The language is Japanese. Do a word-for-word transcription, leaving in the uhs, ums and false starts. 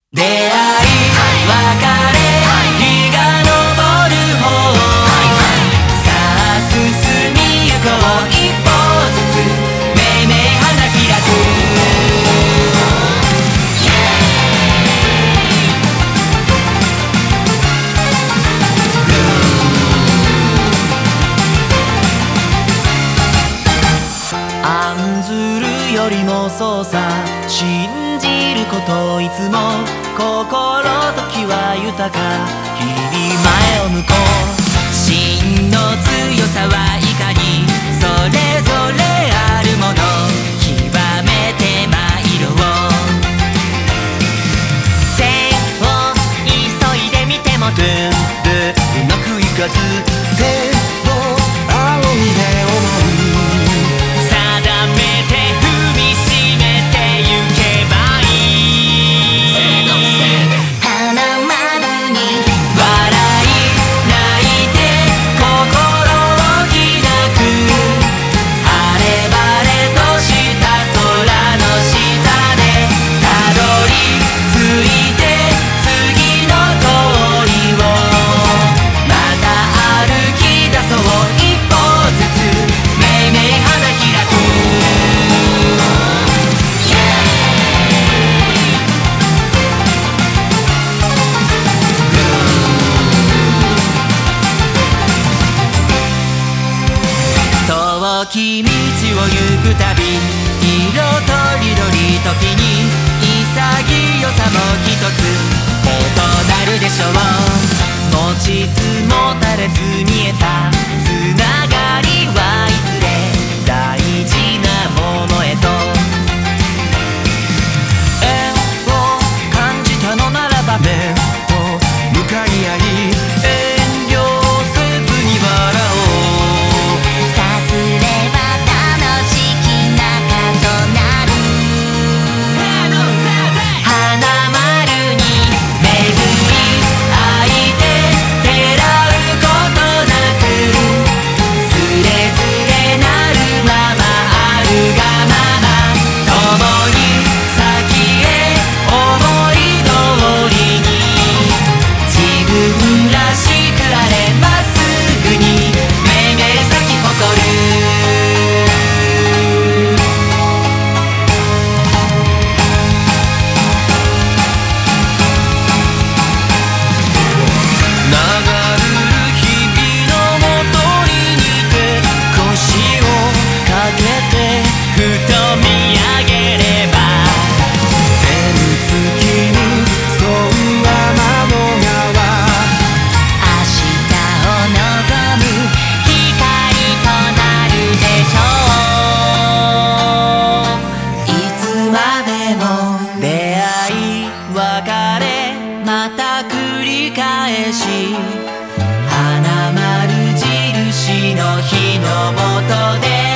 出会い別れ日が昇る方さあ進みゆこう一歩ずつめいめい花開く案ずるよりもそうさ信じることいつも心と気は豊か日々前を向こう真の強さはいかにそれぞれあるもの極めて参ろう手を急いでみてもドゥンドゥうまくいかず手を仰いで思う定めて踏みしめてゆけばいい花丸に笑い泣いて心を開く晴れ晴れとした空の下でたどり着いて次の通りをまた歩き出そう一歩ずつめいめい花開く遠き道を行くたび色とりどり時に潔さも一つ異なるでしょう持ちつ持たれず見えたつながりはいずれ大事なものへと縁を感じたのならば目と向かい合い遠慮せずに笑おうさすれば楽しき仲となる花丸に巡り会いててらうことなくすれずれなるままあるがまま共に先へ思い通りに自分らしくあれまっすぐにめいめい咲き誇る流る日々のもとに似て腰をかけてふと見上げれば照る月に沿う天の川明日を望む光となるでしょういつまでも出会い別れまた繰り返し花丸印の日の下で